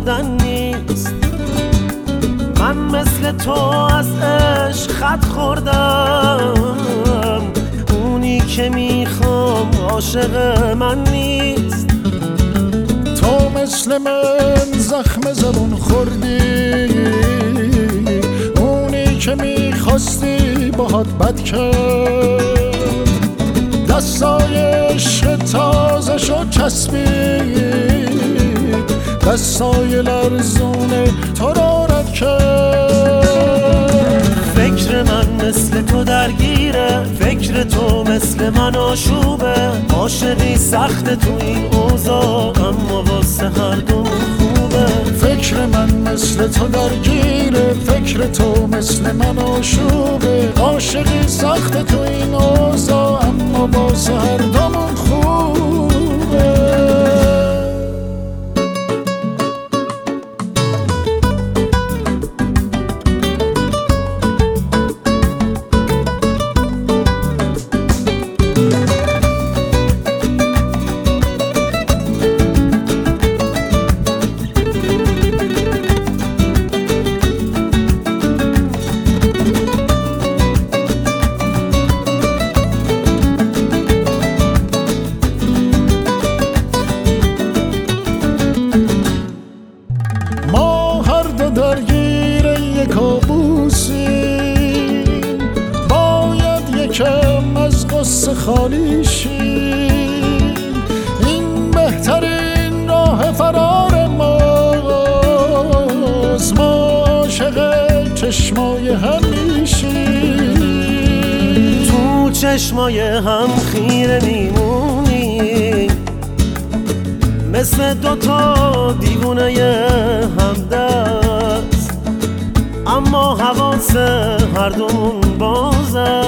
خوردن نیست. من مثل تو از عشق خط خوردم، اونی که میخوام عاشق من نیست. تو مثل من زخم زبون خوردی، اونی که میخواستی باهات بد کرد. دستای عشق تازه شد چسبید، دستای لرزونه تو را رد کرد. فکر من مثل تو درگیره، فکر تو مثل من آشوبه. عاشقی سخت تو این اوضاع، اما واسه هر دو خوبه. فکر من مثل تو درگیره، فکر تو مثل من آشوبه. عاشقی سخت تو این اوضاع، اما واسه هر دومون خوبه. درگیر یک کابوسی، باید یکم از قصه خالی شیم. این بهترین راه فرار ماست، ما عاشق چشمای هم میشیم. تو چشمای هم خیره میمونی، مثل دوتا دیوونه همدست، اما حواس هر دومون بازه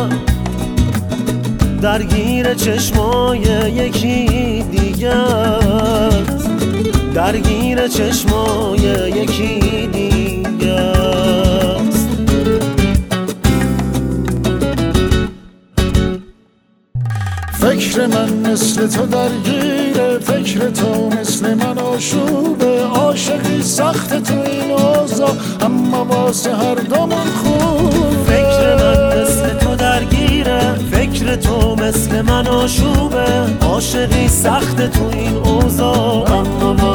درگیر چشمای یکی دیگه است، درگیر چشمای یکی دیگه است. فکر من مثل تو درگیره، فکر تو مثل من آشوبه. عاشقی سخت تو این اوضاع، اما واسه هر دومون خوبه. فکر من مثل تو درگیره، فکر تو مثل من آشوبه. عاشقی سخت تو این اوضاع، اما